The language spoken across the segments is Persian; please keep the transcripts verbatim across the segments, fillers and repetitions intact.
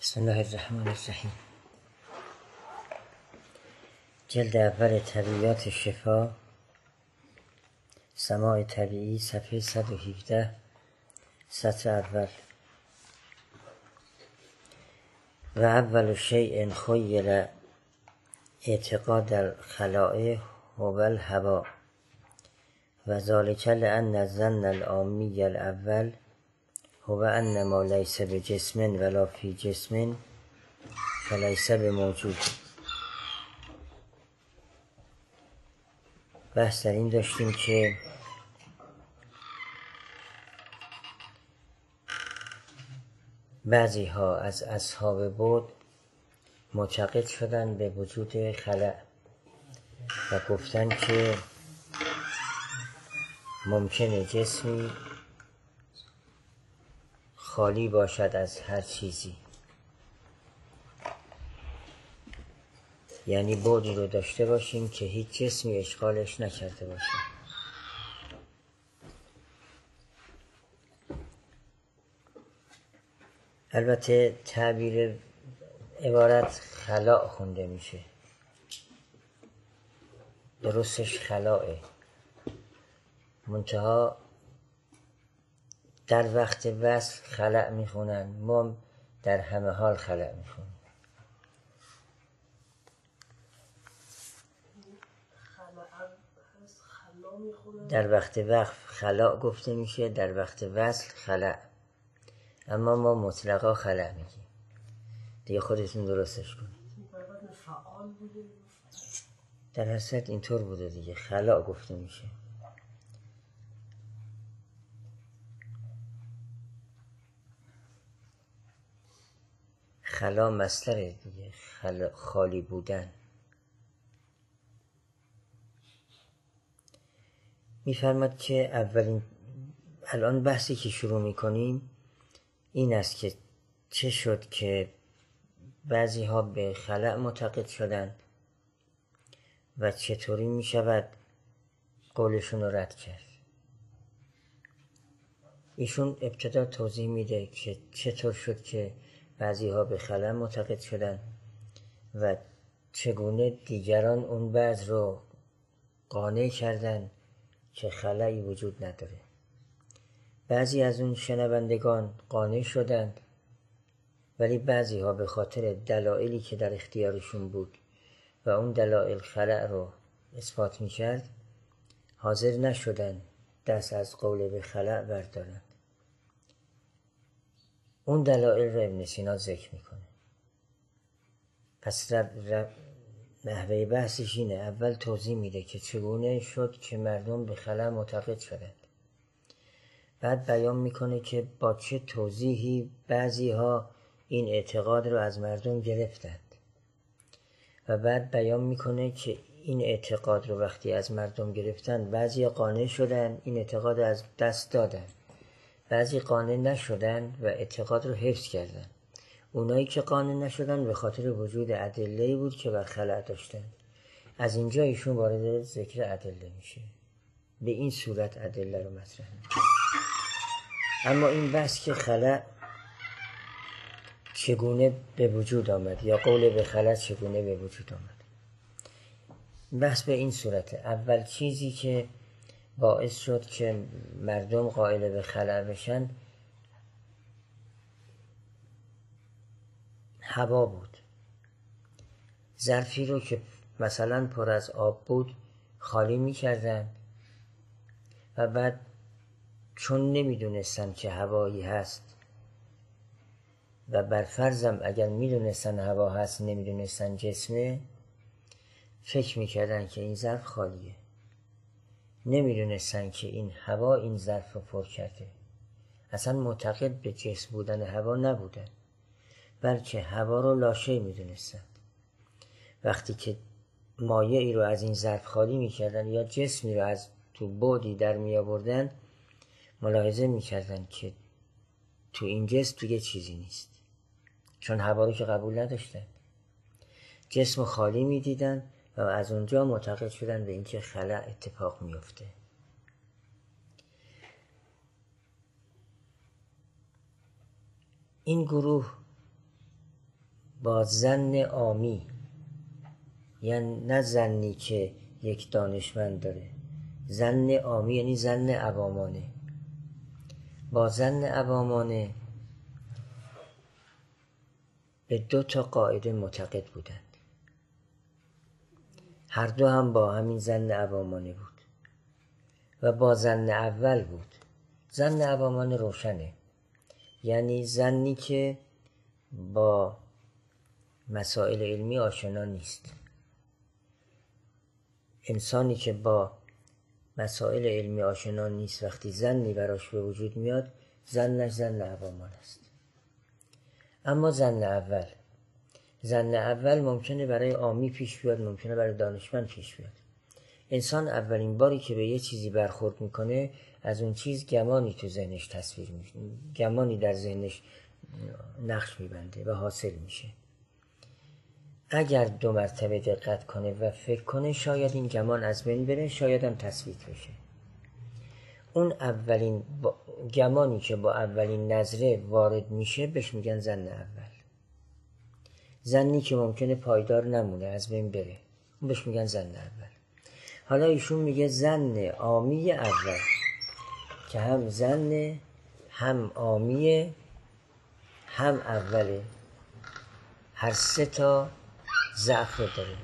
بسم الله الرحمن الرحیم. جلد اول طبیعیات شفا، سماع طبیعی، صفحه صد و هفده، سطر اول. و اول شیء خیل اعتقاد الخلائق هو الهوا و ذلک لأن الظن العامی الاول هو ان ما لیس بجسم ولا فی جسم فلیس بموجود. بحث در این داشتیم که بعضی ها از اصحاب بعد معتقد شدن به وجود خلأ و گفتن که ممکنه جسمی خالی باشد از هر چیزی، یعنی بعدی رو داشته باشیم که هیچ جسمی اشغالش نکرده باشه. البته تعبیر عبارت خلاء خونده میشه، درستش خلاءه، منتها در وقت وصل خلأ میخونن، ما در همه حال خلأ میخونن. در وقت وقف خلاء گفته میشه، در وقت وصل خلأ، اما ما مطلقا خلأ میگیم. دیگه خودتون درستش کنید. در حسرت اینطور بوده دیگه، خلاء گفته میشه. خلا مصدره دیگه، خلا خالی بودن. میفرماد که اولین الان بحثی که شروع میکنیم این است که چه شد که بعضی ها به خلأ معتقد شدند و چطوری میشود قولشون رو رد کرد. ایشون ابتدا توضیح میده که چطور شد که بعضی ها به خلأ معتقد شدند و چگونه دیگران اون بعض رو قانع کردند که خلایی وجود نداره. بعضی از اون شنوندگان قانع شدند، ولی بعضی ها به خاطر دلایلی که در اختیارشون بود و اون دلایل خلأ رو اثبات میکرد حاضر نشدند دست از قول به خلأ بردارند. اون دلایل رو ابن سینا ذکر میکنه. پس رب رب نحوه بحثش اینه، اول توضیح میده که چگونه شد که مردم به خلأ معتقد شدند، بعد بیان میکنه که با چه توضیحی بعضی ها این اعتقاد رو از مردم گرفتند و بعد بیان میکنه که این اعتقاد رو وقتی از مردم گرفتن بعضی قانع شدن این اعتقاد رو از دست دادن، بعضی قانع نشدن و اعتقاد رو حفظ کردن. اونایی که قانع نشدن به خاطر وجود ادله‌ای بود که بر خلأ داشتن. از اینجا ایشون وارد ذکر ادله میشه، به این صورت ادله رو مطرح میکنه. اما این بحث که خلأ چگونه به وجود آمد یا قول به خلأ چگونه به وجود آمد، بحث به این صورته. اول چیزی که باعث شد که مردم قائل به خلأ بشن هوا بود. ظرفی رو که مثلا پر از آب بود خالی می کردن و بعد چون نمی دونستن که هوایی هست و برفرضم اگر می دونستن هوا هست نمی دونستن جسمه، فکر می کردن که این ظرف خالیه. نمی دونستن که این هوا این ظرف رو پر کرده. اصلا معتقد به جسم بودن هوا نبودن، بلکه هوا رو لاشی می دونستن. وقتی که مایعی رو از این ظرف خالی می کردن یا جسمی رو از تو بعدی در می آوردن، ملاحظه می کردن که تو این جسم تو یه چیزی نیست، چون هوا رو که قبول نداشتن. جسم خالی می دیدن و از اونجا معتقد شدن به اینکه خلأ اتفاق می افته. این گروه با ظن عامی، یعنی نه ظنی که یک دانشمند داره، ظن عامی یعنی ظن عوامانه، با ظن عوامانه به دو تا قاعده معتقد بودند. هر دو هم با همین ظن عوامانه بود و با ظن اول بود. ظن عوامانه روشنه، یعنی ظنی که با مسائل علمی آشنا نیست. انسانی که با مسائل علمی آشنا نیست وقتی ظنی براش به وجود میاد، ظنش ظن عوامان است. اما ظن اول ظن اول ممکنه برای عامی پیش بیاد، ممکنه برای دانشمند پیش بیاد. انسان اولین باری که به یه چیزی برخورد میکنه، از اون چیز گمانی تو ذهنش تصویر میشه، گمانی در ذهنش نقش میبنده و حاصل میشه. اگر دو مرتبه دقت کنه و فکر کنه، شاید این گمان از بین بره، شاید هم تثبیت بشه. اون اولین با... گمانی که با اولین نظره وارد میشه بهش میگن ظن اول. ظنی که ممکنه پایدار نمونه، از بین بره، اون بهش میگن ظن اول. حالا ایشون میگه ظن عامی اول که هم ظن هم عامیه هم اوله، هر سه تا ضعف داره.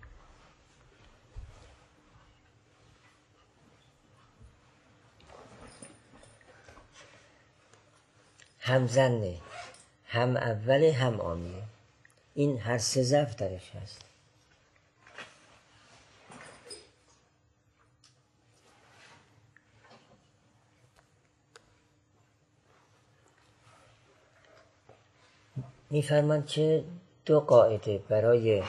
هم ظنه، هم اوله، هم عامیه. این هر سه ضعف درش هست. میفرماند که دو قاعده برای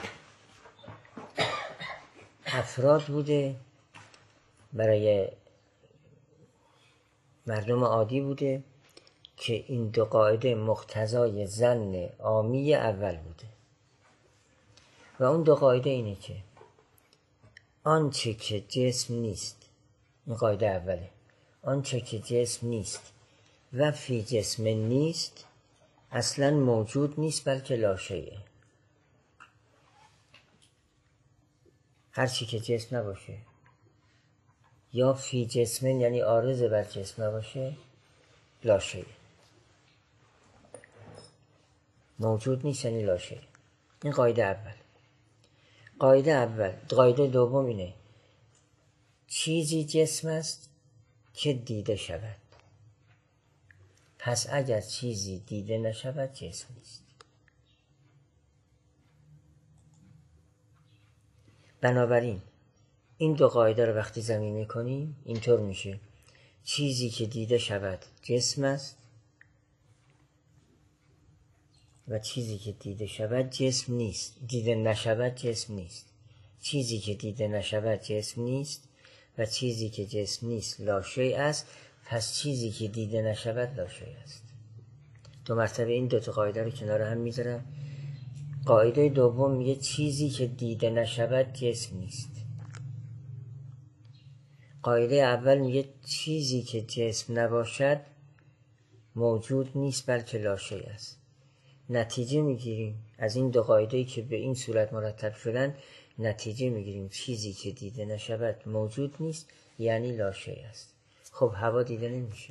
افراد بوده، برای مردم عادی بوده، که این دو قاعده مقتضای ظن عامی اول بوده. و اون دو قاعده اینه که آنچه که جسم نیست، این قاعده اوله، آنچه که جسم نیست و فی جسم نیست اصلا موجود نیست بلکه لاشیئه. هرچی که جسم نباشه یا فی جسم یعنی عارض بر جسم نباشه، لاشیئه. موجود نیست یعنی لاشیئه. این قاعده اول. قاعده اول. قاعده دوم اینه چیزی جسم است که دیده شود. پس اگر چیزی دیده نشود جسم نیست. بنابراین این دو قاعده رو وقتی ضمیمه میکنیم اینطور میشه: چیزی که دیده شود جسم است و چیزی که دیده شود جسم نیست. دیده نشود جسم نیست. چیزی که دیده نشود جسم نیست و چیزی که جسم نیست لاشیء است. پس چیزی که دیده نشود لاشیء است. دو مرتبه این دو تا قاعده رو کنار هم میذارم. قاعده دوم میگه چیزی که دیده نشود جسم نیست. قاعده اول میگه چیزی که جسم نباشد موجود نیست بلکه لاشیء است. نتیجه میگیریم از این دو قاعده‌ای که به این صورت مرتب شدن، نتیجه میگیریم چیزی که دیده نشود موجود نیست یعنی لاشیء است. خب هوا دیده نمیشه،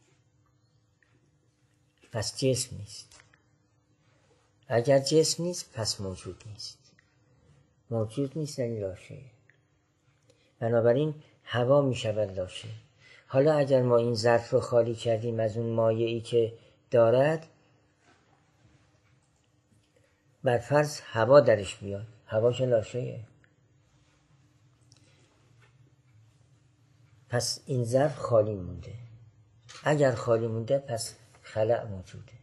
پس جسم نیست. اگر جسم نیست پس موجود نیست. موجود نیست یعنی لاشیء. بنابراین هوا میشود لاشیء. حالا اگر ما این ظرف رو خالی کردیم از اون مایعی که دارد، بر فرض هوا درش بیاد، هوا که لاشیء، پس این ظرف خالی مونده. اگر خالی مونده پس خلأ موجوده.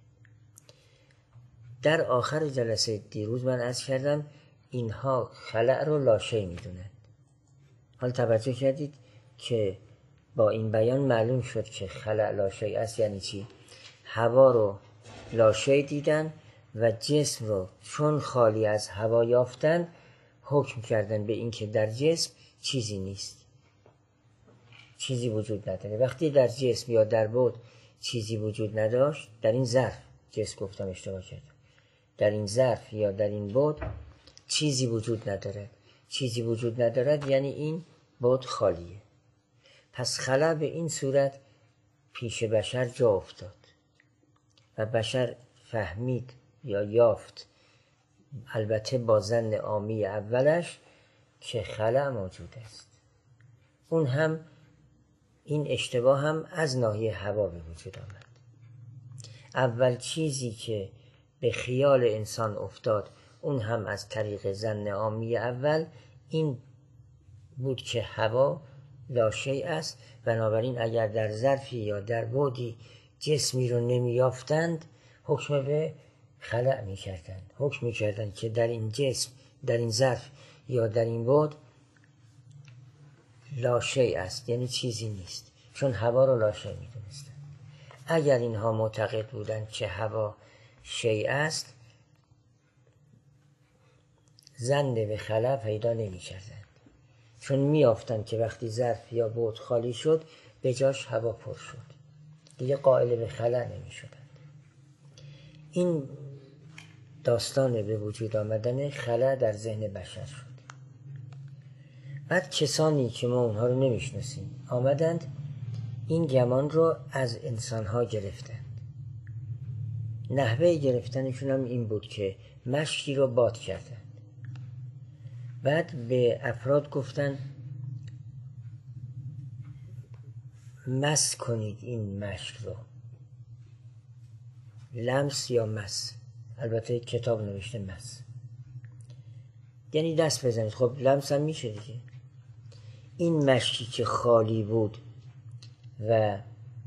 در آخر جلسه دیروز من عرض کردم اینها خلأ رو لاشیء میدونن. حال توجه کردید که با این بیان معلوم شد که خلأ لاشیء است. یعنی چی؟ هوا رو لاشیء دیدن و جسم رو چون خالی از هوا یافتن حکم کردن به این که در جسم چیزی نیست، چیزی وجود نداره. وقتی در جسم یا در بعد چیزی وجود نداشت، در این ظرف جسم گفتم اشتباه کردم، در این ظرف یا در این بعد چیزی وجود ندارد. چیزی وجود ندارد یعنی این بعد خالیه. پس خلا به این صورت پیش بشر جا افتاد و بشر فهمید یا یافت، البته با ظن عامی اولش، که خلا موجود است. اون هم این اشتباه هم از ناحیه هوا به وجود آمد. اول چیزی که به خیال انسان افتاد، اون هم از طریق ظن عامی اول، این بود که هوا لاشیء است. بنابراین اگر در ظرفی یا در بعدی جسمی رو نمی یافتند، حکم به خلأ می کردند. حکم می کردند که در این جسم، در این ظرف یا در این بعد لاشیء است، یعنی چیزی نیست، چون هوا رو لاشیء می دونستند. اگر اینها معتقد بودند که هوا شیء است، ظن به خلا پیدا نمی کردند، چون می یافتند که وقتی ظرف یا بعد خالی شد به جاش هوا پر شد، دیگه قائل به خلا نمی شدند. این داستان به وجود آمدن خلا در ذهن بشر شد. بعد کسانی که ما اونها رو نمی شناسیم آمدند این گمان رو از انسانها گرفتند. نحوه گرفتنشون هم این بود که مشکی رو باد کردند. بعد به افراد گفتن مس کنید این مشک رو، لمس یا مس، البته کتاب نوشته مس، یعنی دست بزنید. خب لمس هم میشه دیگه. این مشکی که خالی بود و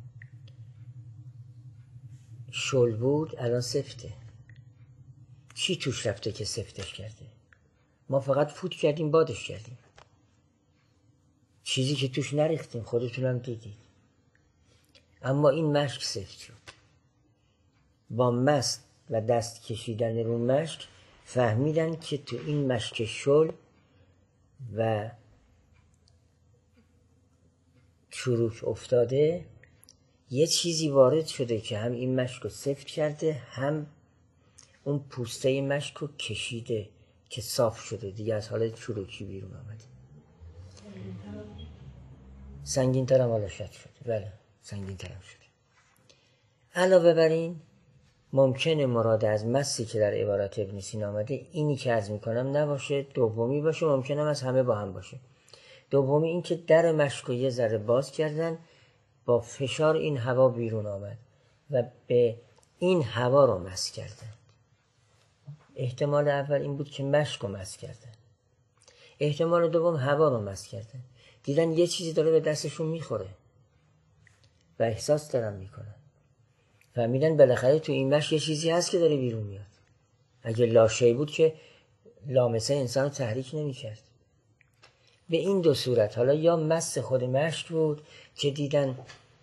شل بود الان سفته. چی توش رفته که سفتش کرده؟ ما فقط فوت کردیم، بادش کردیم، چیزی که توش نریختیم، خودتون هم دیدید. اما این مشک سفت شد. با مس و دست کشیدن رو مشک فهمیدن که تو این مشک شل و چروک افتاده یه چیزی وارد شده که هم این مشک رو سفت کرده، هم اون پوسته مشک رو کشیده که صاف شده، دیگه از حالت چروکی بیرون آمده. سنگین تر هم حالا شد شده. بله سنگین تر هم شده. علاوه بر این ممکنه مراد از مسی که در عبارت ابن سینا آمده اینی که عرض میکنم نباشه، دومی باشه. ممکنه از همه با هم باشه. دومی این که در مشک رو یه ذره باز کردن، با فشار این هوا بیرون آمد و به این هوا رو مس کردن. احتمال اول این بود که مشک رو مس کردن. احتمال دوم هوا رو مس کردن. دیدن یه چیزی داره به دستشون میخوره و احساس دارن میکنن. فهمیدن بالاخره تو این مشک یه چیزی هست که داره بیرون میاد. اگه لاشیء بود که لامسه انسان رو تحریک نمیکرد. به این دو صورت، حالا یا مس خود مشک بود که دیدن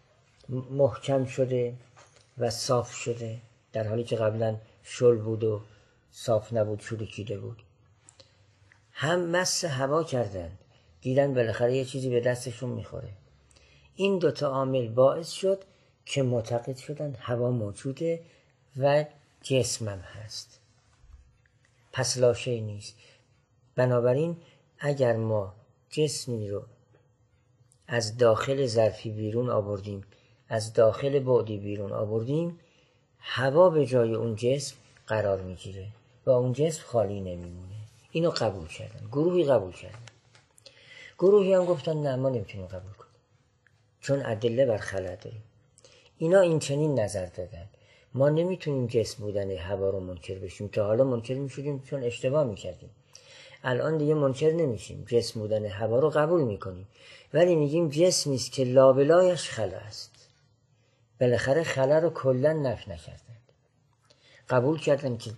محکم شده و صاف شده، در حالی که قبلا شل بود و صاف نبود، چروکیده بود. هم مس هوا کردن، دیدن بالاخره یه چیزی به دستشون میخوره. این دوتا عامل باعث شد که معتقد شدن هوا موجوده و جسمم هست، پس لاشیء نیست. بنابراین اگر ما جسمی رو از داخل ظرفی بیرون آوردیم، از داخل بعدی بیرون آوردیم، هوا به جای اون جسم قرار میگیره و اون جسم خالی نمیمونه. اینو قبول کردن. گروهی قبول کردن. گروهی هم گفتن نه، ما نمیتونیم قبول کنیم چون ادله بر خلا داریم. اینا این چنین نظر دادن: ما نمیتونیم جسم بودن هوا رو منکر بشیم. تا حالا منکر میشدیم چون اشتباه میکردیم، الان دیگه منکر نمیشیم، جسم بودن هوا رو قبول میکنیم، ولی میگیم جسمی است که لابلایش خلا است. بالاخره خلا رو کلا نفی نکردند. قبول کردن که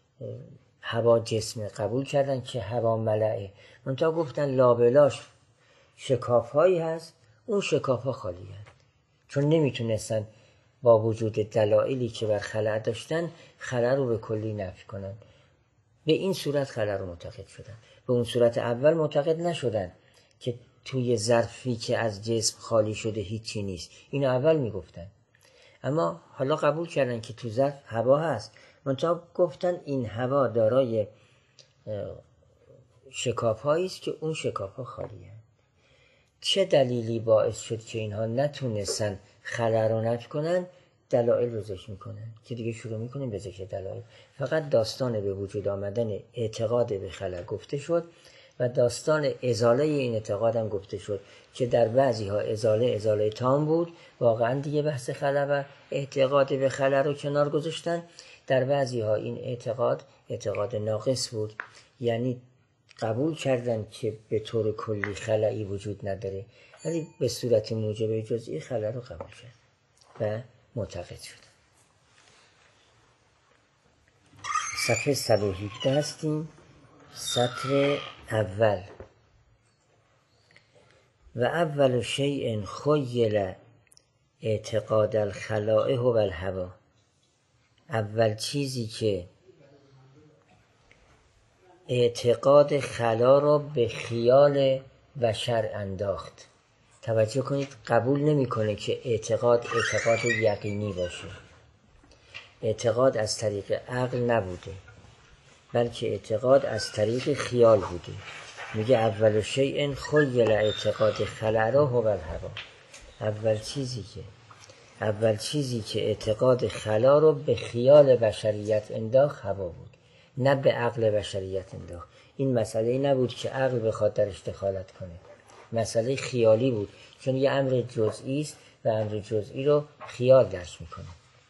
هوا جسمه، قبول کردن که هوا ملعه، منتها گفتن لابلاش شکاف هایی هست، اون شکاف ها خالی هست. چون نمیتونستن با وجود دلایلی که بر خلا داشتن خلا رو به کلی نفی کنن. به این صورت خلا رو معتقد شدن. به اون صورت اول معتقد نشدن که توی ظرفی که از جسم خالی شده هیچی نیست. اینو اول میگفتن، اما حالا قبول کردن که تو ظرف هوا هست، منتها گفتن این هوا دارای شکاف هایی است که اون شکاف ها خالیه. چه دلیلی باعث شد که اینها نتونستن خلا رو نفی کنن؟ دلایل رو ذکر میکنن که دیگه شروع میکنیم به ذکر دلایل. فقط داستان به وجود آمدن اعتقاد به خلا گفته شد و داستان ازاله این اعتقاد هم گفته شد که در بعضی ها ازاله ازاله تام بود، واقعا دیگه بحث خلا و اعتقاد به خلا رو کنار گذاشتن. در بعضی ها این اعتقاد اعتقاد ناقص بود، یعنی قبول کردن که به طور کلی خلایی وجود نداره، ولی به صورت موجب جزئی خلا رو قبول کرد و معتقد شد. صفحه صد و هفده هستیم، سطر اول. و اول شیء خیل اعتقاد الخلائه و الهوا، اول چیزی که اعتقاد خلا را به خیال بشر انداخت. توجه کنید، قبول نمیکنه که اعتقاد اعتقاد یقینی باشه. اعتقاد از طریق عقل نبوده، بلکه اعتقاد از طریق خیال بوده. میگه اول شیء خیل اعتقاد خلا و الهوا، اول چیزی که اول چیزی که اعتقاد خلا رو به خیال بشریت انداخت هوا بود، نه به عقل بشریت انداخت. این مسئله نبود که عقل بخواد درش دخالت کنه، مسئله خیالی بود، چون یه امر جزئی است و امر جزئی رو خیال درش میکنه.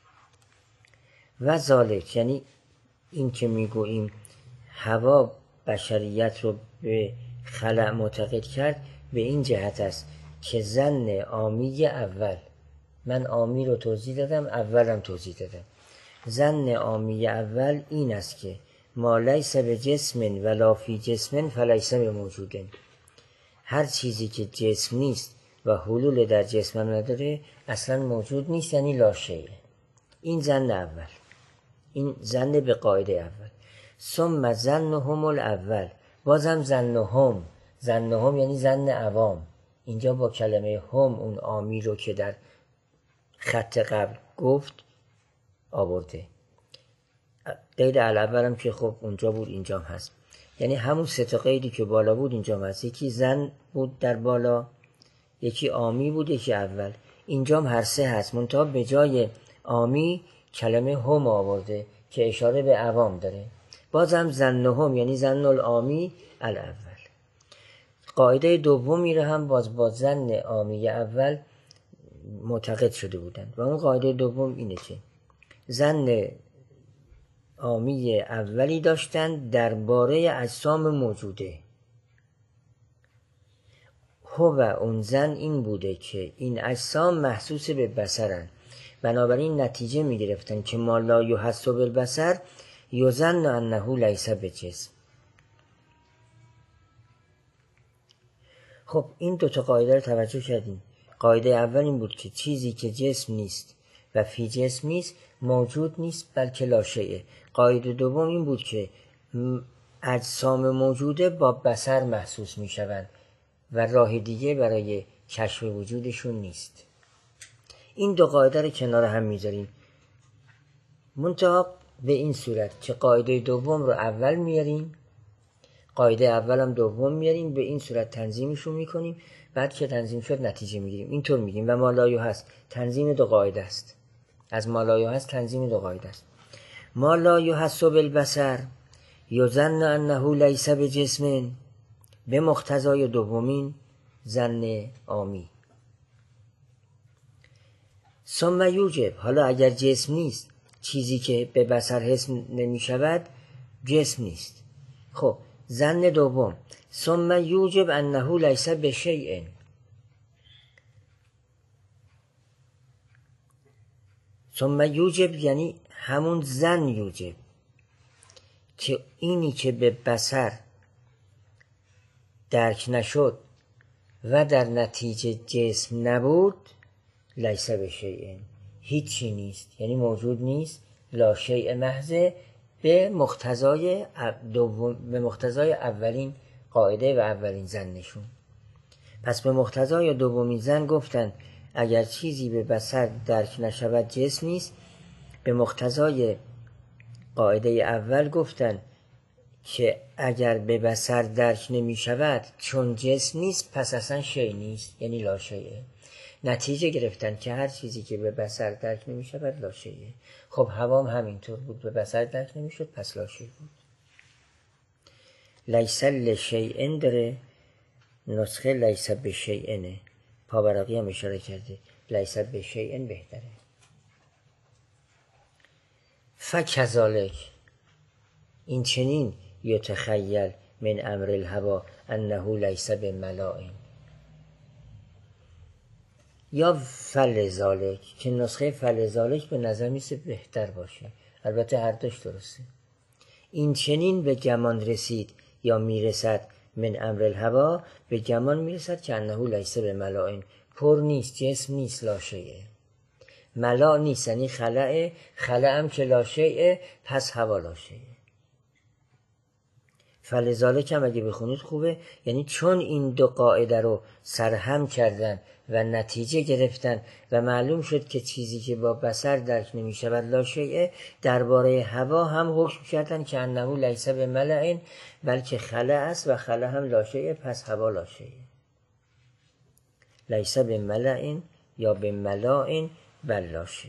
و ذالک، یعنی این که میگوییم هوا بشریت رو به خلأ معتقد کرد، به این جهت است که ظن عامی اول، من عامی رو توضیح دادم، اولم توضیح دادم. ظن عامی اول این است که ما لیس به جسم ولا فی جسم فلیس به موجود، هر چیزی که جسم نیست و حلول در جسم نداره اصلا موجود نیست، یعنی لا شیء. این ظن اول، این ظن به قاعده اول. ثم ظنهم الاول، بازم ظنهم، ظنهم یعنی ظن عوام. اینجا با کلمه هم اون عامی رو که در خط قبل گفت آورده. قید الاول هم که خب اونجا بود اینجا هم هست، یعنی همون سه تا قیدی که بالا بود اینجا هم هست. یکی ظن بود در بالا، یکی عامی بود، یکی اول. اینجا هم هر سه هست، منتها به جای عامی کلمه هم آورده که اشاره به عوام داره. بازم ظنهم یعنی ظن العامی الاول. قاعده دومی رو هم باز با ظن عامی اول معتقد شده بودند و اون قاعده دوم اینه که ظن عامی اولی داشتن درباره اجسام موجوده. هو اون ظن این بوده که این اجسام محسوس به بصرن، بنابراین نتیجه می گرفتن که ما لا یحس بالبصر یظن انه لیس بجسم. خب این دوتا قاعده رو توجه کردیم. قاعده اول این بود که چیزی که جسم نیست و فی جسم نیست موجود نیست، بلکه لا شیء. قاعده دوم این بود که اجسام موجوده با بصر محسوس می شوند و راه دیگه برای کشف وجودشون نیست. این دو قاعده رو کنار هم میذاریم، منتها به این صورت که قاعده دوم رو اول میاریم، قاعده اول هم دوم میاریم، به این صورت تنظیمشون میکنیم. بعد که تنظیم شد نتیجه میگیریم. اینطور میگیم و ما لا یحس تنظیم دو قاعده است. از ما لا یحس تنظیم دو قاعده است. ما لا یحس بالبصر یظن انه لیس بجسم، به مقتضای دومین ظن عامی. ثم یوجب، حالا اگر جسم نیست، چیزی که به بصر حس نمی شود جسم نیست. خب ظن دوم، ثم یوجب انه لیس بشیء، ثم یوجب یعنی همون ظن یوجب که اینی که به بصر درک نشد و در نتیجه جسم نبود لیس بشیء، هیچی نیست، یعنی موجود نیست، لا شیء محض، به مقتضای دوم، به مقتضای اولین قاعده و اولین ظنشون. پس به مقتضای دومین ظن گفتن اگر چیزی به بصر درک نشود جسم نیست، به مقتضای قاعده اول گفتن که اگر به بصر درک نمی شود چون جسم نیست پس اصلا شی نیست، یعنی لاشیه. نتیجه گرفتن که هر چیزی که به بصر درک نمی شود لاشیه. خب هوام همینطور بود، به بصر درک نمی شد پس لاشی بود. لیس لشیء داره، نسخه لیس بشیء، پاورقی هم اشاره کرده لیس بشیء بهتره. فکذالک این چنین یتخیل من امر الهوا انه لیس بملاء، یا فلذالک که نسخه فلذالک به نظر میسه بهتر باشه، البته هر دوش درسته. این چنین به گمان رسید یا میرسد من امر الهوا، به گمان میرسد که انه لیس بملاء، پر نیست، جسم نیست، لاشیه. ملاء نیست یعنی خلعه، خلع هم که لاشیه پس هوا لاشیه. فلذالک هم اگه بخونید خوبه، یعنی چون این دو قاعده رو سرهم کردن و نتیجه گرفتن و معلوم شد که چیزی که با بصر درک نمی شود لاشیه، درباره هوا هم حکم کردن که انه لیس بملأ، بلکه خلع است و خلع هم لاشیه پس هوا لاشیه. لیس بملأ یا بملاء بل لاشیه.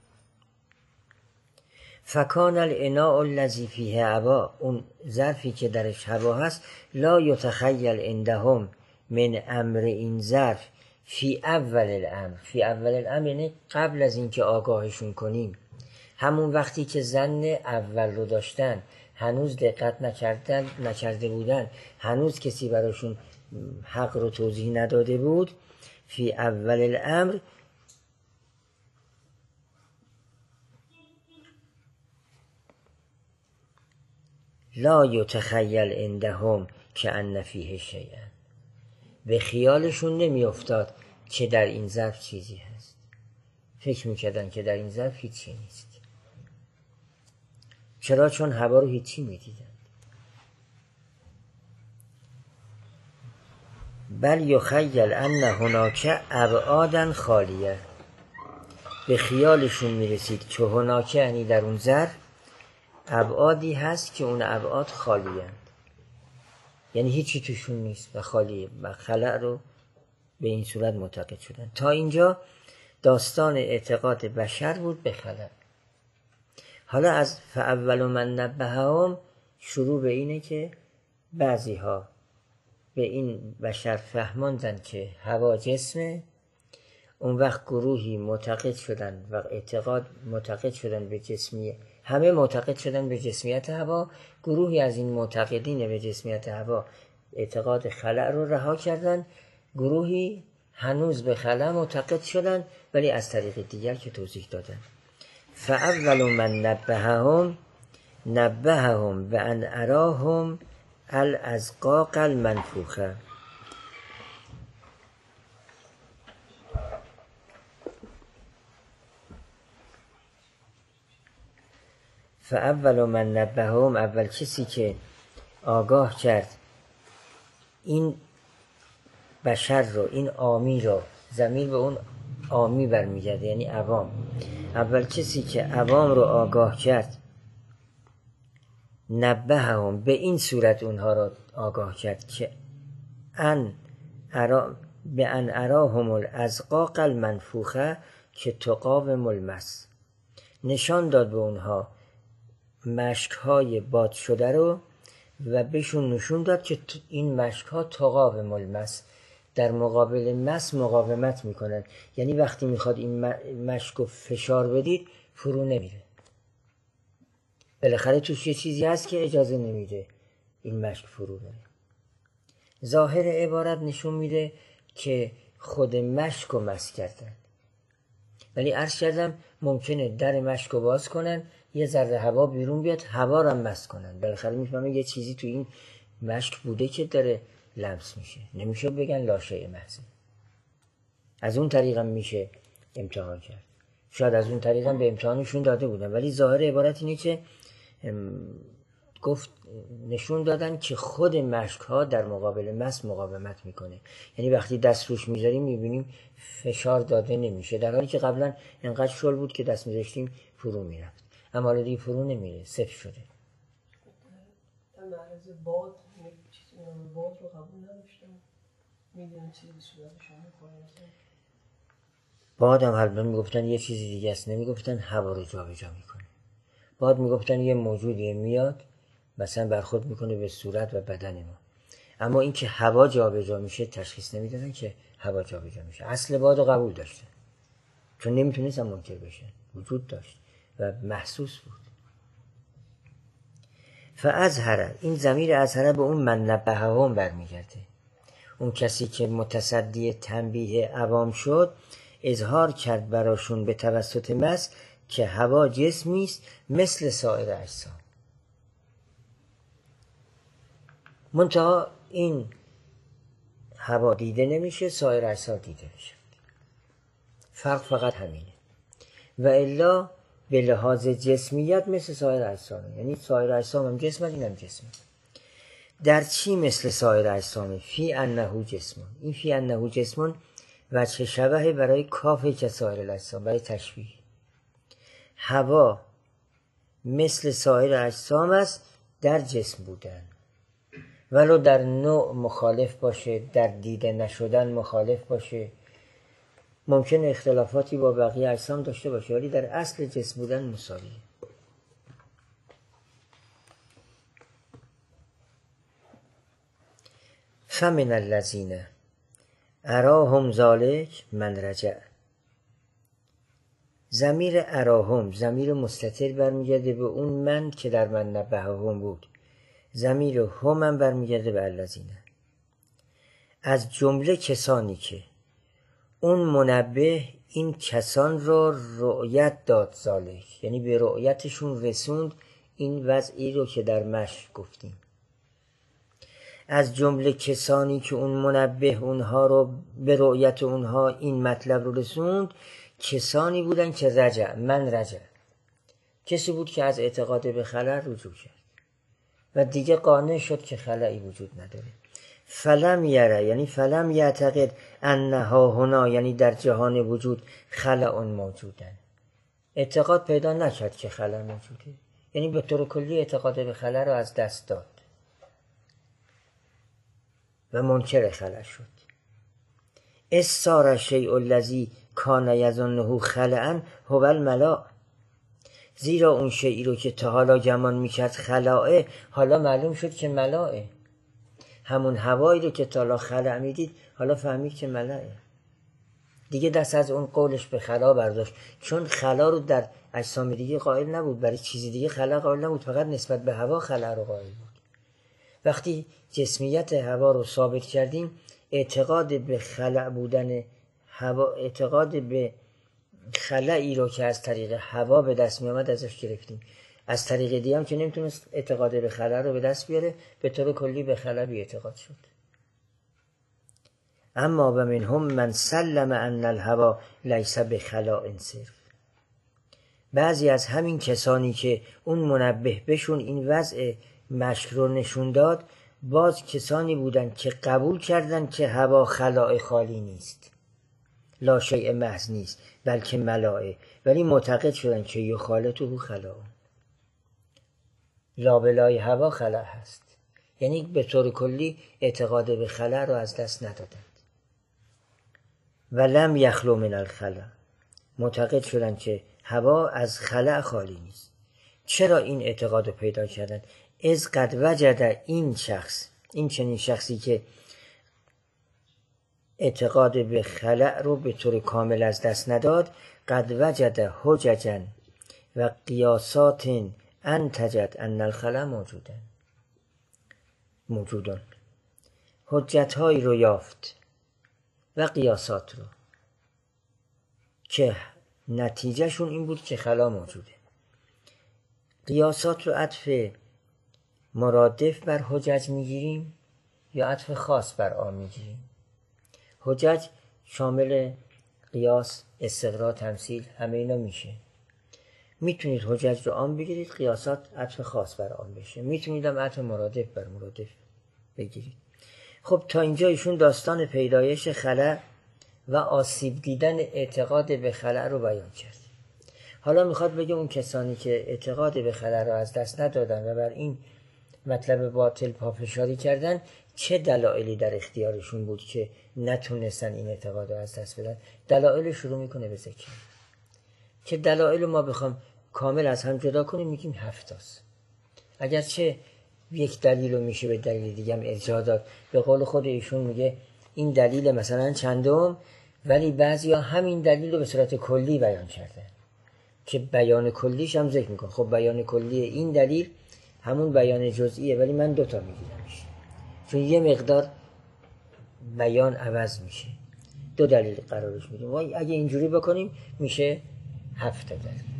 فکان الاناء الذی فیه هوا، اون ظرفی که درش هوا هست، لا یتخیل عندهم من امر این ظرف فی اول الامر. فی اول الامر یعنی قبل از اینکه آگاهشون کنیم، همون وقتی که ظن اول رو داشتن، هنوز دقت نکردن نکرده بودن، هنوز کسی براشون حق رو توضیح نداده بود. فی اول الامر لا یتخیل عندهم که ان فیه شیئا، به خیالشون نمی افتاد که در این ظرف چیزی هست، فکر میکردن که در این ظرف هیچی نیست. چرا؟ چون هوا رو هیچی میدیدن. بل یخیل ان هناک ابعادا خالیه، به خیالشون میرسید که هناک یعنی در اون ظرف ابعادی هست که اون ابعاد خالی هست، یعنی هیچی توشون نیست و خالیه، و خلع رو به این صورت معتقد شدن. تا اینجا داستان اعتقاد بشر بود به خلع. حالا از فاول من نبههم شروع به اینه که بعضی ها به این بشر فهماندن که هوا جسمه، اون وقت گروهی معتقد شدن و اعتقاد معتقد شدن به جسمیت، همه معتقد شدن به جسمیت هوا، گروهی از این معتقدین به جسمیت هوا اعتقاد خلع رو رها کردن، گروهی هنوز به خلع معتقد شدن ولی از طریق دیگر که توضیح دادن. فاول من نبههم نبههم به ان اراهم الازقاق المنفوخه. فاول من نبههم، اول کسی که آگاه کرد این بشر رو، این عامی رو، ضمیر به اون عامی برمیگرده یعنی عوام، اول کسی که عوام رو آگاه کرد، نبههم به این صورت اونها رو آگاه کرد که ان ارا به ان اراهم الازقاق المنفوخه که تقاوم المس، نشان داد به اونها مشک‌های باد شده رو و بهشون نشون داد که این مشک‌ها تقاوم المس، در مقابل مس مقاومت میکنن، یعنی وقتی میخواد این مشک رو فشار بدید فرو نمیره، بالاخره توش یه چیزی هست که اجازه نمیده این مشک فرو بره. ظاهر عبارت نشون میده که خود مشک رو مس کردن، ولی عرض کردم ممکنه در مشک رو باز کنن، یه ذره هوا بیرون بیاد، هوا رو هم مس کنن، بالاخره میفهمه یه چیزی تو این مشک بوده که داره لمس میشه، نمیشه بگن لاشه محض. از اون طریق هم میشه امتحان کرد، شاید از اون طریق هم به امتحانشون داده بودن، ولی ظاهر عبارت اینه که گفت نشون دادن که خود مشک ها در مقابل مس مقاومت میکنه، یعنی وقتی دست روش میذاریم میبینیم فشار داده نمیشه، در حالی که قبلا انقدر شل بود که دست میذاشتیم فرو میرفت. اما حالا دیگه فرو نمیره، صفر شده. در معرض باد چیزی نام باد رو قبول نداشتم، میدونم چیزی به صورتشون میخوره. باد هم حالا میگفتن یه چیزی دیگه است، نمیگفتن هوا رو جا به جا میکنه. باد میگفتن یه موجودی میاد مثلا برخورد میکنه به صورت و بدن ما، اما اینکه هوا جا به جا میشه تشخیص نمیدادن که هوا جا به جا میشه. اصل باد رو قبول داشتن چون نمیتونستن منکر بشه، وجود داشت و محسوس بود. فازهره، این ضمیر ازهره به اون من نبههم برمیگرده. اون کسی که متصدی تنبیه عوام شد اظهار کرد براشون به توسط مس که هوا جسمی است مثل سایر اجسام. منتها این هوا دیده نمیشه، سایر اجسام دیده میشه. فرق فقط همینه. و الا به لحاظ جسمیت مثل سایر اجسام، یعنی سایر اجسام هم جسم، این هم جسم. در چی مثل سایر اجسام؟ فی انه جسمون. این فی انه جسمون وجه شبه برای کافه که سایر الاجسام، برای تشبیه. هوا مثل سایر اجسام است در جسم بودن، ولو در نوع مخالف باشه، در دیده نشدن مخالف باشه، ممکن اختلافاتی با بقیه اجسام داشته باشه، ولی در اصل جسم بودن مساویه. فمن الذین اراهم ذلک من رجع. ضمیر اراهم ضمیر مستتر برمیگرده به اون من که در من نبههم بود. ضمیر هم هم برمیگرده به الذین. از جمله کسانی که اون منبه این کسان را رؤیت داد ذالک، یعنی به رؤیتشون رسوند این وضعی رو که در مشق گفتیم. از جمله کسانی که اون منبه اونها رو به رؤیت اونها این مطلب رو رسوند کسانی بودن که رجع، من رجع، کسی بود که از اعتقاد به خلأ رجوع کرد و دیگه قانع شد که خلأی وجود نداره. فلم یره، یعنی فلم یعتقد انها هنا، یعنی در جهان وجود خلأ موجودن، اعتقاد پیدا نکرد که خلأ موجوده، یعنی به طور کلی اعتقاد به خلأ رو از دست داد و منکر خلأ شد. استار الشیء الذی کان یظنه خلأ هو الملاء. زیرا اون شیئی رو که تا حالا گمان میکرد خلأه، حالا معلوم شد که ملائه. همون هوایی رو که تا حالا خلأ میدید حالا فهمید که ملائه. دیگه دست از اون قولش به خلا برداشت، چون خلا رو در اجسام دیگه قائل نبود، برای چیزی دیگه خلا قائل نبود، فقط نسبت به هوا خلا رو قائل بود. وقتی جسمیت هوا رو ثابت کردیم، اعتقاد به خلأ بودن هوا، اعتقاد به خلأی رو که از طریق هوا به دست می آمد ازش گرفتیم. از طریق دیگه هم که نمیتونست اعتقاد به خلأ رو به دست بیاره، به طور کلی به خلأ بی اعتقاد شد. اما و منهم من سلم ان الهوا لیس بخلاء صرف. بعضی از همین کسانی که اون منبه بهشون این وضع مشک رو نشون داد، باز کسانی بودن که قبول کردن که هوا خلاء خالی نیست، لا شیء محض نیست، بلکه ملائه، ولی معتقد شدن که یخالطه خلاء، لابلای هوا خلا هست، یعنی به طور کلی اعتقاد به خلا رو از دست ندادند. و لم یخلو من الخلا، معتقد شدن که هوا از خلا خالی نیست. چرا این اعتقاد رو پیدا کردن؟ از قد وجد، این شخص، این چنین شخصی که اعتقاد به خلأ رو به طور کامل از دست نداد، قد وجد حججا و قیاسات انتجت ان الخلأ موجودن موجودن حجت هایی رو یافت و قیاسات رو که نتیجهشون این بود که خلا موجوده. قیاسات رو عطف مرادف بر حجج میگیریم یا عطف خاص بر آن میگیریم؟ حجج شامل قیاس، استقراء، تمثیل، همه اینا میشه. میتونید حجج رو عام بگیرید، قیاسات عطف خاص بر آن بشه، میتونید هم عطف مرادف بر مرادف بگیرید. خب تا اینجا ایشون داستان پیدایش خلأ و آسیب دیدن اعتقاد به خلأ رو بیان کرد. حالا میخواد بگه اون کسانی که اعتقاد به خدا را از دست ندادن و بر این مطلب باطل پافشاری کردن، چه دلایلی در اختیارشون بود که نتونستن این اعتقاد را از دست بدن. دلایل شروع میکنه به ذکر که دلایل ما بخوام کامل از هم جدا کنیم میگیم هفتاست. اگرچه یک دلیل رو میشه به دلیل دیگه هم ارجاع داد، به قول خود ایشون میگه این دلیل مثلا چندم، ولی بعضیا همین دلیل رو به صورت کلی بیان کرده که بیان کلیش هم ذکر میکنه. خب بیان کلی این دلیل همون بیان جزئیه، ولی من دوتا میگیرمش چون یه مقدار بیان عوض میشه، دو دلیل قرارش میدیم. و اگه اینجوری بکنیم میشه هفت دلیل.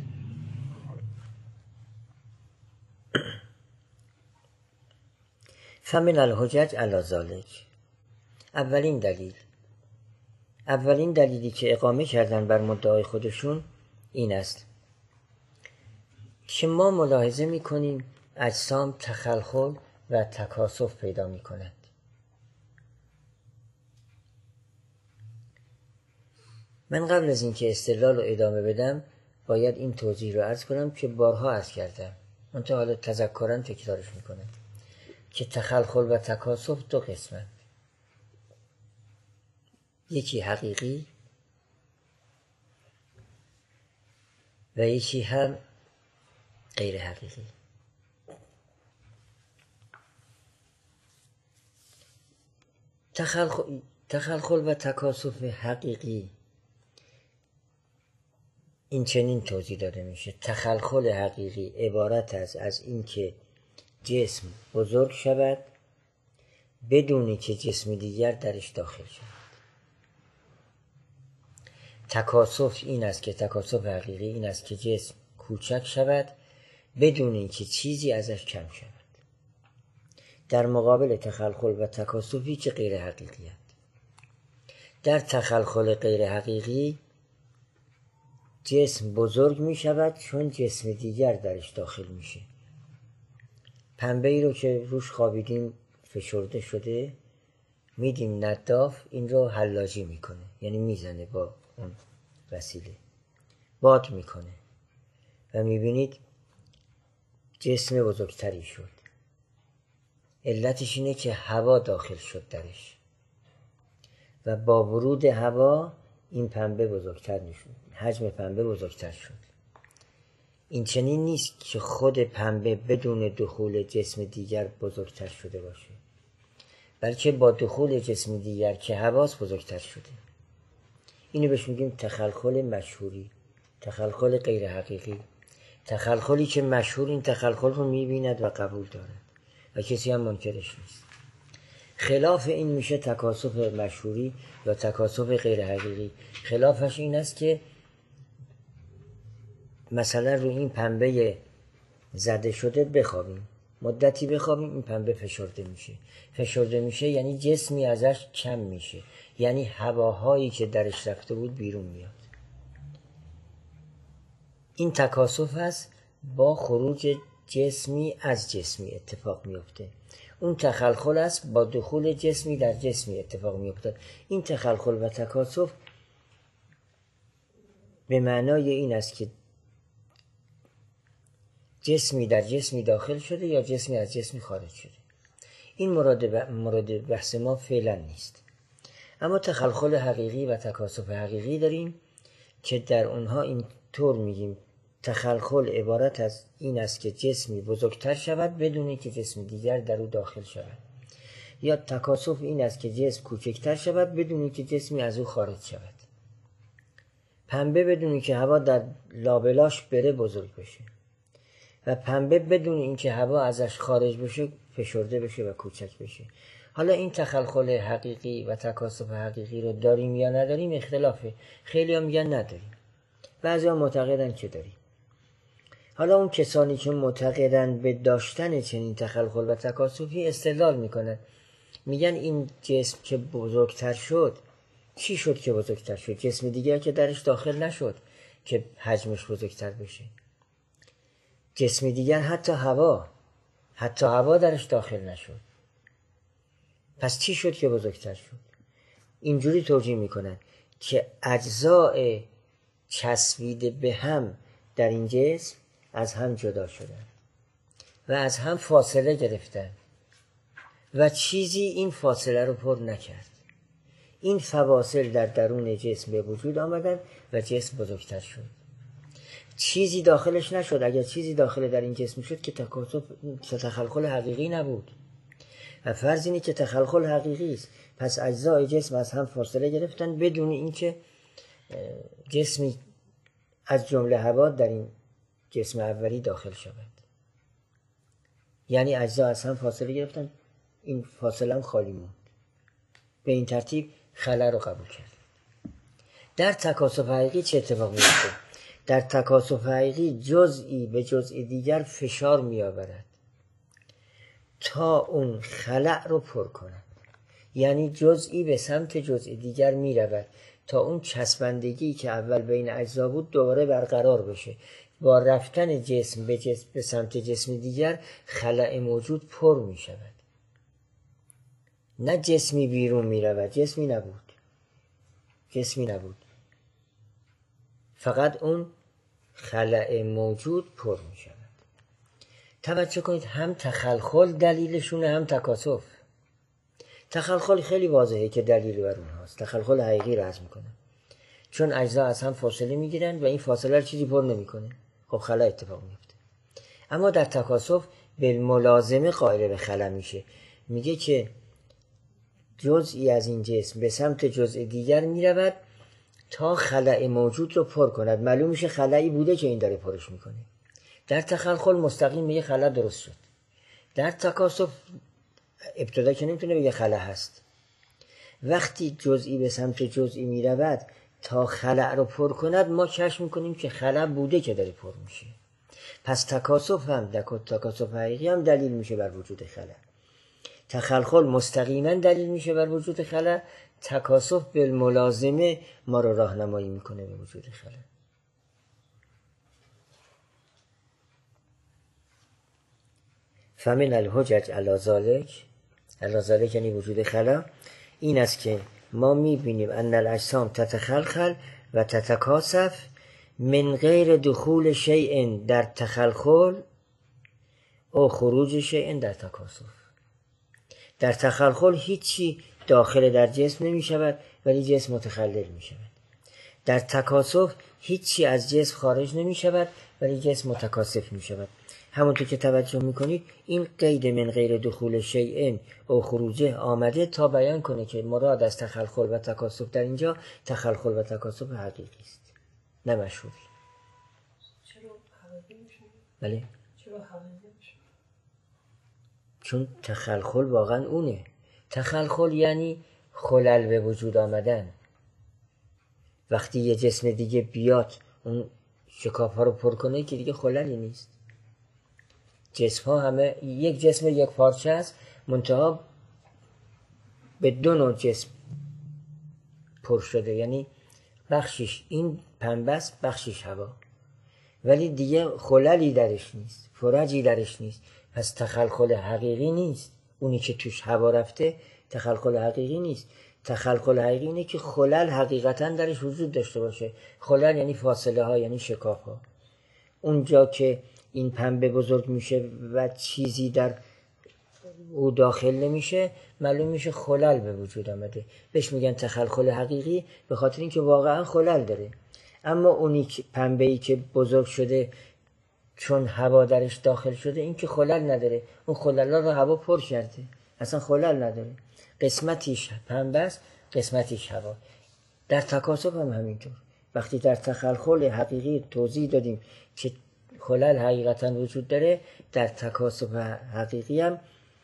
فمن الحجج علی ذلک، اولین دلیل اولین دلیلی که اقامه کردن بر مدعای خودشون این است که ما ملاحظه میکنیم اجسام تخلخل و تکاثف پیدا میکنند. من قبل از اینکه استدلال رو ادامه بدم باید این توضیح رو عرض کنم که بارها عرض کردم، منتها حالا تذکرا تکرارش میکنم که تخلخل و تکاثف دو قسمند، یکی حقیقی و یکی هم غیر حقیقی. تخلخل, تخلخل و تکاثف حقیقی این چنین توضیح داده میشه: تخلخل حقیقی عبارت است از اینکه جسم بزرگ شود بدونی که جسم دیگر درش داخل شود. تکاثف این است که تکاثف حقیقی این است که جسم کوچک شود بدون که چیزی ازش کم شود. در مقابل تخلخل و تکاثفی که غیر حقیقی است. در تخلخل غیر حقیقی جسم بزرگ می شود چون جسم دیگر درش داخل میشه. پنبه ای رو که روش خوابیدیم فشرده شده، میدیم نداف این رو حلاجی میکنه، یعنی میزنه با اون وسیله، باد میکنه و میبینید جسم بزرگتری شد. علتش اینه که هوا داخل شد درش و با ورود هوا این پنبه بزرگتر میشد، حجم پنبه بزرگتر شد. این چنین نیست که خود پنبه بدون دخول جسم دیگر بزرگتر شده باشه، بلکه با دخول جسم دیگر که هواست بزرگتر شده. اینو بهش میگیم تخلخل مشهوری، تخلخل غیر حقیقی. تخلخلی که مشهور این تخلخل رو میبیند و قبول دارد و کسی هم منکرش نیست. خلاف این میشه تکاثف مشهوری یا تکاثف غیر حقیقی. خلافش این است که مثلا روی این پنبه زده شده بخوابیم، مدتی بخوابیم، این پنبه فشرده میشه. فشرده میشه یعنی جسمی ازش کم میشه، یعنی هواهایی که درش رفته بود بیرون میاد. این تکاثف هست، با خروج جسمی از جسمی اتفاق میفته. اون تخلخل است، با دخول جسمی در جسمی اتفاق میفته. این تخلخل و تکاثف به معنای این است که جسمی در جسمی داخل شده یا جسمی از جسمی خارج شده. این مورد مورد بحث ما فعلا نیست. اما تخلخل حقیقی و تکاثف حقیقی داریم که در اونها این طور میگیم تخلخل عبارت از این است که جسمی بزرگتر شود بدون که جسم دیگر در او داخل شود، یا تکاثف این است که جسم کوچکتر شود بدون که جسمی از او خارج شود. پنبه بدون که هوا در لابلاش بره بزرگ بشه و پنبه بدون اینکه هوا ازش خارج بشه فشرده بشه و کوچک بشه. حالا این تخلخل حقیقی و تکاثف حقیقی رو داریم یا نداریم اختلافه. خیلی ها میگن نداریم، بعضی ها معتقدن که داریم. حالا اون کسانی که معتقدن به داشتن چنین تخلخل و تکاثفی استدلال میکنن، میگن این جسم که بزرگتر شد، چی شد که بزرگتر شد؟ جسم دیگر که درش داخل نشد که حجمش بزرگتر بشه. جسم دیگر حتی هوا حتی هوا درش داخل نشد. پس چی شد که بزرگتر شد؟ اینجوری توجیه میکنن که اجزاء چسبیده به هم در این جسم از هم جدا شدن و از هم فاصله گرفتن و چیزی این فاصله رو پر نکرد. این فواصل در درون جسم به وجود آمدن و جسم بزرگتر شد. چیزی داخلش نشد. اگر چیزی داخل در این جسم شد که تکاثف تخلخل حقیقی نبود. و فرض اینه که تخلخل حقیقی است. پس اجزای جسم از هم فاصله گرفتن بدون اینکه جسمی از جمله هوا در این جسم اولی داخل شود. یعنی اجزا از هم فاصله گرفتن، این فاصله هم خالی موند. به این ترتیب خلا رو قبول کرد. در تکاثف حقیقی چه اتفاق میفته؟ در تکاثف حقیقی جزئی به جزء دیگر فشار میآورد تا اون خلأ رو پر کند. یعنی جزئی به سمت جزء دیگر می رود تا اون چسبندگی که اول بین اجزا بود دوباره برقرار بشه. با رفتن جسم به, جسم به سمت جسم دیگر خلأ موجود پر می شود. نه جسمی بیرون می رود، جسمی نبود جسمی نبود فقط اون خلأ موجود پر می شود. توجه کنید، هم تخلخل دلیلشونه هم تکاثف. تخلخل خیلی واضحه که دلیل بر اون هاست. تخلخل حقیقی رو عرض میکنه، چون اجزا از هم فاصله میگیرن و این فاصله رو چیزی پر نمیکنه، خب خلا اتفاق میفته. اما در تکاثف بالملازمه قائل به خلا میشه، میگه که جزئی از این جسم به سمت جزء دیگر میرود تا خلأ موجود رو پر کند. معلوم میشه خلایی بوده که این داره پرش میکنه. در تخلخل مستقیم میگه خلا درست شد. در تکاثف ابتدا که نمیتونه بگه خلا هست. وقتی جزئی به سمت جزئی میرود تا خلا رو پر کند، ما کشف میکنیم که خلا بوده که داره پر میشه. پس تکاثف هم تکاثف حقیقی هم دلیل میشه بر وجود خلا. تخلخل مستقیما دلیل میشه بر وجود خلا. تکاثف بالملازمه ما رو راهنمایی میکنه به وجود خلا. فمن الحجج علی ذلک، علی ذلک یعنی وجود خلا، این است که ما میبینیم ان الاجسام تتخلخل و تتکاثف من غیر دخول شیء در تخلخل او خروج شیء در تکاثف. در تخلخل هیچی داخل در جسم نمی شود ولی جسم متخلل می شود. در تکاثف هیچی از جسم خارج نمی شود ولی جسم متکاثف می شود. همونطور که توجه میکنید این قید من غیر دخول شیء او خروجه آمده تا بیان کنه که مراد از تخلخل و تکاثف در اینجا تخلخل و تکاثف حقیقی است، نه مشهوری. چرا حقیقی میشه؟ بله، چرا حقیقی میشه؟ چون تخلخل واقعا اونه. تخلخل یعنی خلل به وجود آمدن. وقتی یه جسم دیگه بیاد اون شکاف ها رو پر کنه که دیگه خللی نیست. جسم ها همه یک جسم یک پارچه است، منتها به دو نوع جسم پر شده، یعنی بخشش این پنبه است بخشش هوا، ولی دیگه خللی درش نیست، فرجی درش نیست. پس تخلخل حقیقی نیست. اونی که توش هوا رفته تخلخل حقیقی نیست. تخلخل حقیقی اینه که خلل حقیقتا درش وجود داشته باشه. خلل یعنی فاصله ها، یعنی شکاف ها. اونجا که این پنبه بزرگ میشه و چیزی در او داخل نمیشه، معلوم میشه خلل به وجود آمده. بهش میگن تخلخل حقیقی به خاطر اینکه واقعا خلل داره. اما اونی که پنبه ای که بزرگ شده چون هوا درش داخل شده، این که خلل نداره. اون خلل رو هوا پر کرده، اصلا خلل نداره. قسمتیش پنبه است، قسمتیش هوا. در تکاثف هم همینطور. وقتی در تخلخل حقیقی توضیح دادیم که خلل حقیقتا وجود داره، در تکاثف حقیقی هم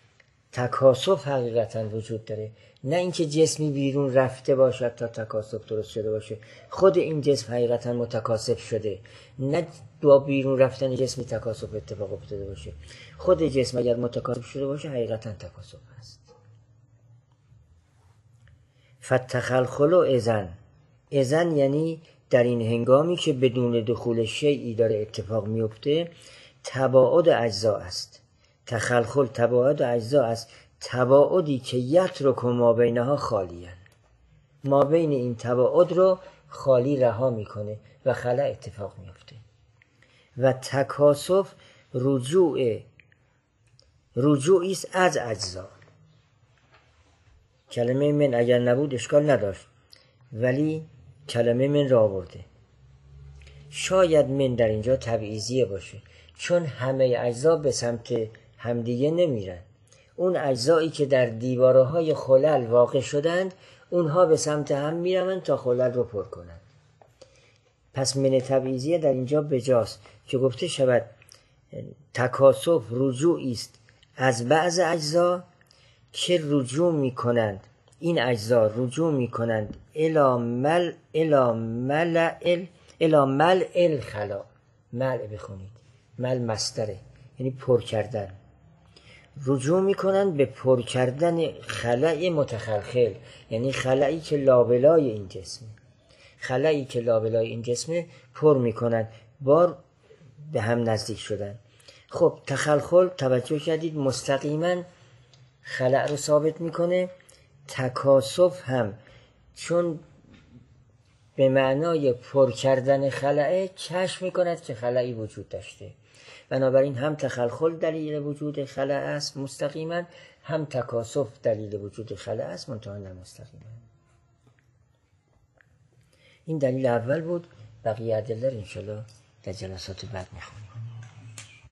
تکاثف حقیقتا وجود داره. نه اینکه جسمی بیرون رفته باشد تا تکاثف درست شده باشه. خود این جسم حقیقتا متکاثف شده، نه با بیرون رفتن جسمی تکاثف اتفاق افتاده باشه. خود جسم اگر متکاثف شده باشه حقیقتا تکاثف هست. فتخلخل اذن، اذن یعنی در این هنگامی که بدون دخول شیئی داره اتفاق میفته، تباعد اجزا است. تخلخل تباعد اجزا است، تباعدی که یترک ما بینها خالیان، ما بین این تباعد رو خالی رها میکنه و خلا اتفاق میفته. و تکاسف رجوع رجوعی است از اجزا. کلمه من اگر نبود اشکال نداشت، ولی کلمه من را آورده. شاید من در اینجا تبعیضیه باشه، چون همه اجزا به سمت همدیگه نمیرن. اون اجزایی که در دیواره های خلل واقع شدند اونها به سمت هم میرن تا خلل رو پر کنند. پس من تبعیضیه در اینجا بجاست که گفته شود تکاسف رجوعی است از بعض اجزا که رجوع میکنند، این اجزا رجوع میکنند الی مل الی ملء الی ملء الخلا. ملء بخونید، مل مصدره یعنی پر کردن. رجوع میکنند به پر کردن خلأ متخلخل، یعنی خلایی که لابلای این جسمه. خلایی که لابلای این جسمه پر میکنند، بار به هم نزدیک شدن. خب تخلخل توجه کردید مستقیما خلأ رو ثابت میکنه. تکاسف هم چون به معنای پر کردن خلأ کشف میکند که خلأی وجود داشته، بنابراین هم تخلخل دلیل وجود خلأ است مستقیما، هم تکاسف دلیل وجود خلأ است منتها نه مستقیما. این دلیل اول بود، بقیه ادله رو انشاءالله در جلسات بعد میخونیم.